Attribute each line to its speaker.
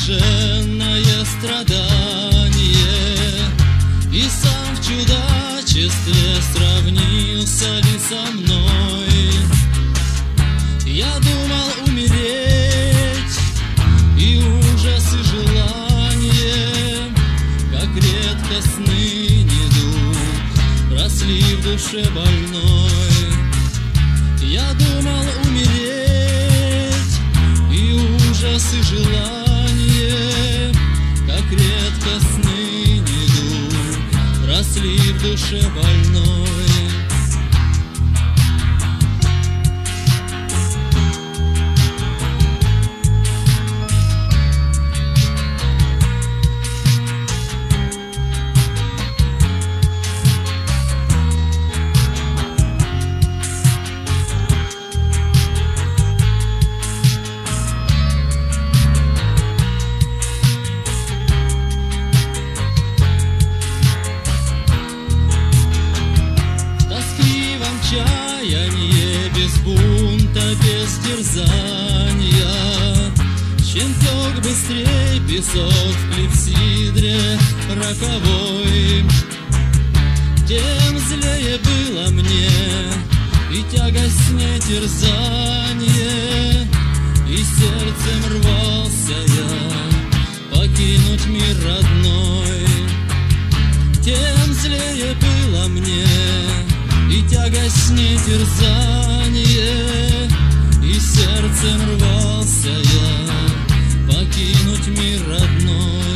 Speaker 1: блаженное страдание, и сам в чудачестве сравнился ли со мной. Я думал умереть, и ужас и желание, как редкостный недуг, росли в душе больной. Я думал умереть, и ужас и желание, как редкостный недуг, росли в душе больной. Чаяние без бунта, без дерзания, чем тек быстрей песок в клипсидре роковой, тем злее было мне, и тягостнее терзание, и сердцем рвался я покинуть мир родной. Тем злее было мне, и тягостнее терзание, и сердцем рвался я покинуть мир родной.